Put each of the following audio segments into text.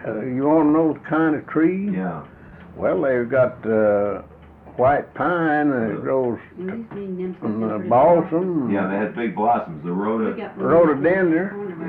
You want to know the kind of tree? Yeah. Well, they've got white pine that grows and balsam. Yeah, they had big blossoms. The rhododendron.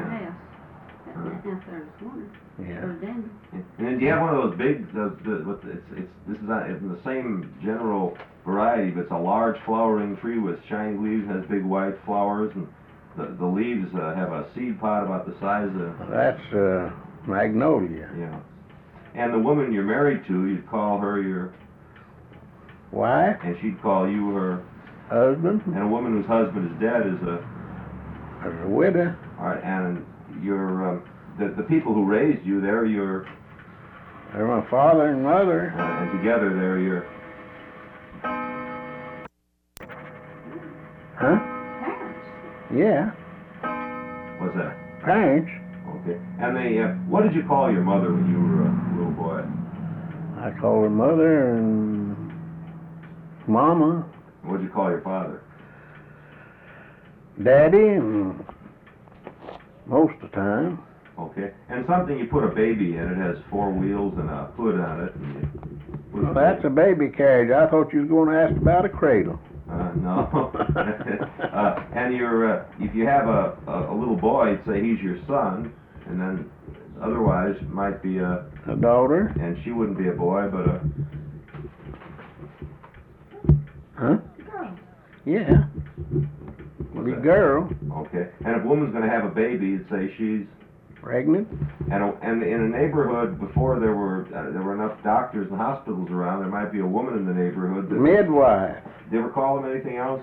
Yeah. And then do you have one of those big? This is not in the same general variety, but it's a large flowering tree with shiny leaves, has big white flowers, and the leaves have a seed pod about the size of. That's magnolia. Yeah. And the woman you're married to, you'd call her your wife, and she'd call you her husband. And a woman whose husband is dead is a widow. All right, and your the people who raised you, they're my father and mother. And together they're your. Huh? Parents. Yeah. What's that? Parents. Okay. And they, what did you call your mother when you were a little boy? I called her mother and mama. What did you call your father? Daddy, and most of the time. Okay. And something you put a baby in, it has 4 wheels and a hood on it. Well, that's a baby carriage. I thought you was going to ask about a cradle. No. And if you have a little boy, you'd say he's your son, and then otherwise it might be a daughter. And she wouldn't be a boy, but a. Huh? Girl. Yeah. Be a girl. Okay. And if a woman's going to have a baby, you'd say she's pregnant. And in a neighborhood before there were enough doctors and hospitals around, there might be a woman in the neighborhood. Midwife. Do you ever call them anything else?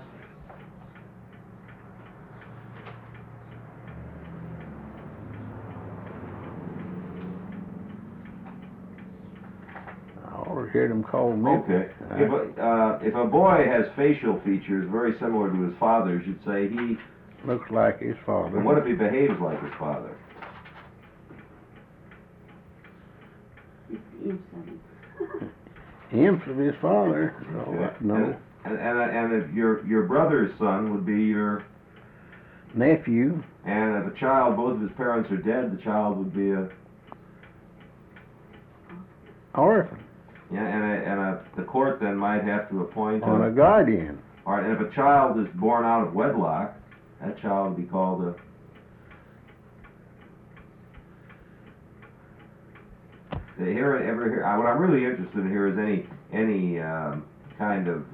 I always heard them called midwife. Okay. If a boy has facial features very similar to his father's, you'd say he looks like his father. And what if he behaves like his father? Imps of his father. Okay. No. And if your brother's son would be your nephew. And if a child, both of his parents are dead, the child would be a orphan. Yeah, and the court then might have to appoint a guardian. All right, and if a child is born out of wedlock, that child would be called a. What I'm really interested in here is any kind of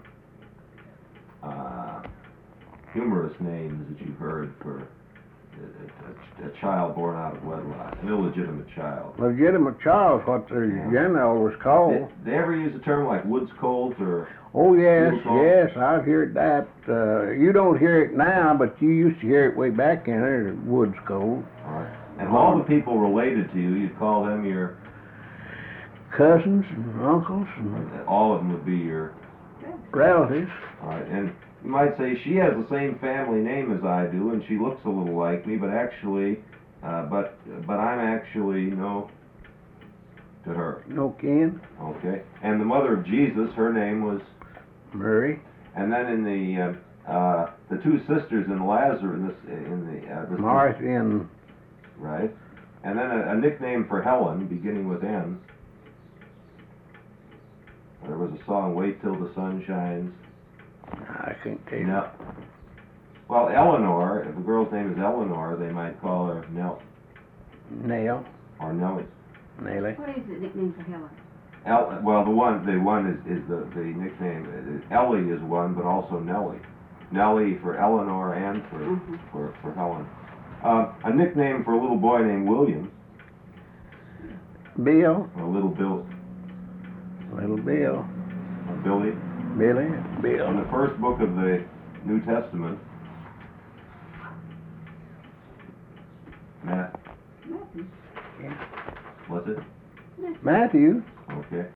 humorous names that you've heard for a child born out of wedlock, an illegitimate child. Legitimate child, what the general was called. Did they ever use a term like woods colt or? Oh yes, yes, I've heard that. You don't hear it now, but you used to hear it way back in there, woods colt. All right. And all the people related to you, you'd call them your cousins and uncles. And all of them would be your relatives. All right, and you might say she has the same family name as I do, and she looks a little like me, but actually, but I'm actually no to her. No kin. Okay, and the mother of Jesus, her name was Mary. And then in the 2 sisters in Lazarus, Martha and right, and then a nickname for Helen, beginning with N. There was a song, "Wait Till the Sun Shines." I can't tell you. No. Well, Eleanor, if a girl's name is Eleanor, they might call her Nell. Nell. Or Nellie. Nellie. What is the nickname for Helen? Well, the one is the nickname. Ellie is one, but also Nellie. Nellie for Eleanor and for Helen. A nickname for a little boy named William. Bill. Or little Bill. Little Bill. Or Billy. Billy. Bill. In the first book of the New Testament. Matt. Matthew. Yeah. What's it? Matthew. Okay.